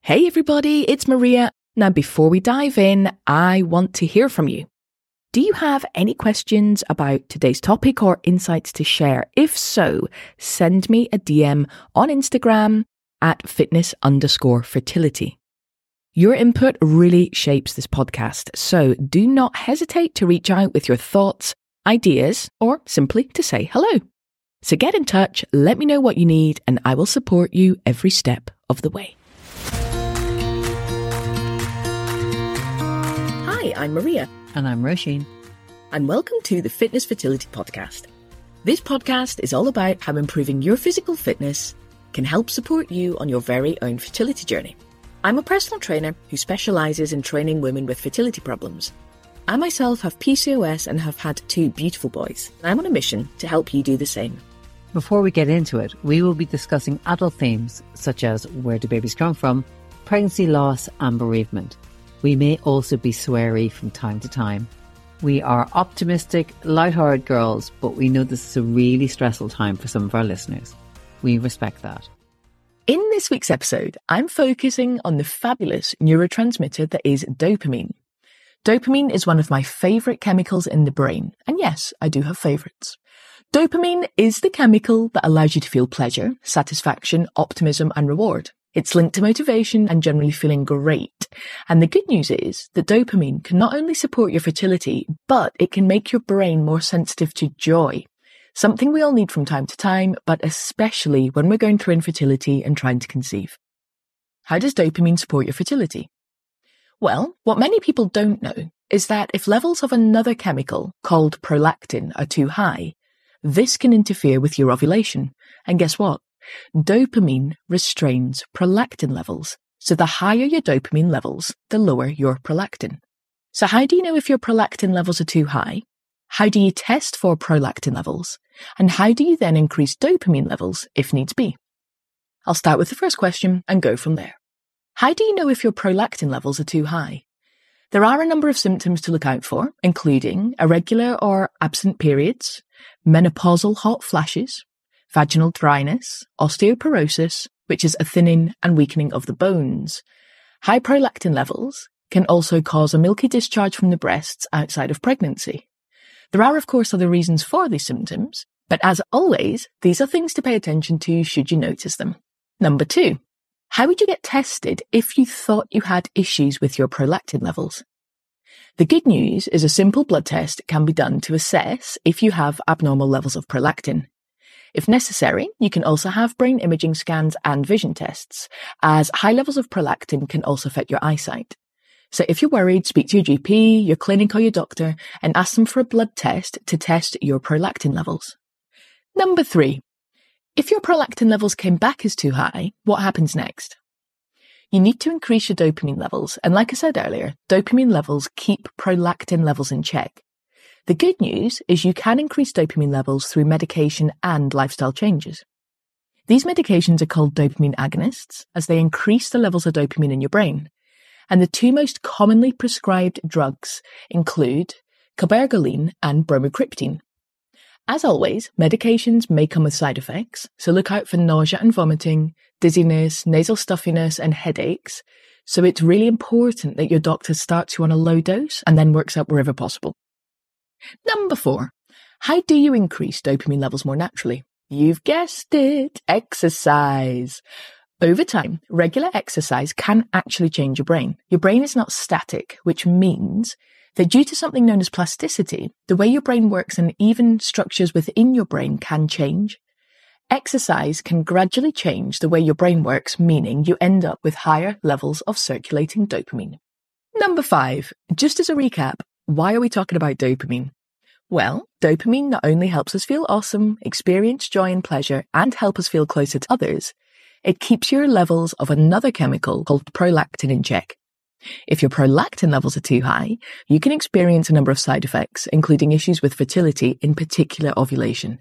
Hey everybody, it's Maria. Now before we dive in, I want to hear from you. Do you have any questions about today's topic or insights to share? If so, send me a DM on Instagram at fitness_fertility. Your input really shapes this podcast, so do not hesitate to reach out with your thoughts, ideas, or simply to say hello. So get in touch, let me know what you need, and I will support you every step of the way. Hi, I'm Maria. And I'm Roisin. And welcome to the Fitness Fertility Podcast. This podcast is all about how improving your physical fitness can help support you on your very own fertility journey. I'm a personal trainer who specialises in training women with fertility problems. I myself have PCOS and have had 2 beautiful boys. I'm on a mission to help you do the same. Before we get into it, we will be discussing adult themes such as where do babies come from, pregnancy loss and bereavement. We may also be sweary from time to time. We are optimistic, light-hearted girls, but we know this is a really stressful time for some of our listeners. We respect that. In this week's episode, I'm focusing on the fabulous neurotransmitter that is dopamine. Dopamine is one of my favourite chemicals in the brain. And yes, I do have favourites. Dopamine is the chemical that allows you to feel pleasure, satisfaction, optimism and reward. It's linked to motivation and generally feeling great. And the good news is that dopamine can not only support your fertility, but it can make your brain more sensitive to joy. Something we all need from time to time, but especially when we're going through infertility and trying to conceive. How does dopamine support your fertility? Well, what many people don't know is that if levels of another chemical called prolactin are too high, this can interfere with your ovulation. And guess what? Dopamine restrains prolactin levels. So the higher your dopamine levels, the lower your prolactin. So how do you know if your prolactin levels are too high? How do you test for prolactin levels? And how do you then increase dopamine levels if needs be? I'll start with the first question and go from there. How do you know if your prolactin levels are too high? There are a number of symptoms to look out for, including irregular or absent periods, menopausal hot flashes, vaginal dryness, osteoporosis, which is a thinning and weakening of the bones. High prolactin levels can also cause a milky discharge from the breasts outside of pregnancy. There are, of course, other reasons for these symptoms, but as always, these are things to pay attention to should you notice them. Number 2, how would you get tested if you thought you had issues with your prolactin levels? The good news is a simple blood test can be done to assess if you have abnormal levels of prolactin. If necessary, you can also have brain imaging scans and vision tests, as high levels of prolactin can also affect your eyesight. So if you're worried, speak to your GP, your clinic or your doctor and ask them for a blood test to test your prolactin levels. Number 3, if your prolactin levels came back as too high, what happens next? You need to increase your dopamine levels, and like I said earlier, dopamine levels keep prolactin levels in check. The good news is you can increase dopamine levels through medication and lifestyle changes. These medications are called dopamine agonists, as they increase the levels of dopamine in your brain. And the 2 most commonly prescribed drugs include cabergoline and bromocriptine. As always, medications may come with side effects, so look out for nausea and vomiting, dizziness, nasal stuffiness, and headaches. So it's really important that your doctor starts you on a low dose and then works up wherever possible. Number 4, how do you increase dopamine levels more naturally? You've guessed it, exercise. Over time, regular exercise can actually change your brain. Your brain is not static, which means that due to something known as plasticity, the way your brain works and even structures within your brain can change. Exercise can gradually change the way your brain works, meaning you end up with higher levels of circulating dopamine. Number 5, just as a recap, why are we talking about dopamine? Well, dopamine not only helps us feel awesome, experience joy and pleasure, and help us feel closer to others, it keeps your levels of another chemical called prolactin in check. If your prolactin levels are too high, you can experience a number of side effects, including issues with fertility, in particular ovulation.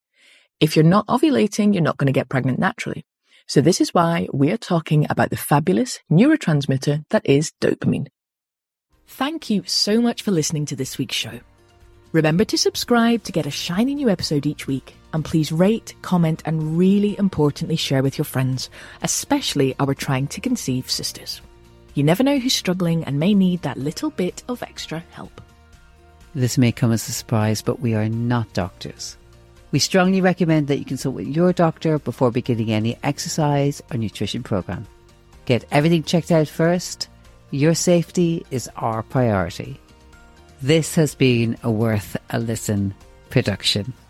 If you're not ovulating, you're not going to get pregnant naturally. So this is why we are talking about the fabulous neurotransmitter that is dopamine. Thank you so much for listening to this week's show. Remember to subscribe to get a shiny new episode each week. And please rate, comment, and really importantly share with your friends, especially our trying to conceive sisters. You never know who's struggling and may need that little bit of extra help. This may come as a surprise, but we are not doctors. We strongly recommend that you consult with your doctor before beginning any exercise or nutrition program. Get everything checked out first. Your safety is our priority. This has been a Worth a Listen production.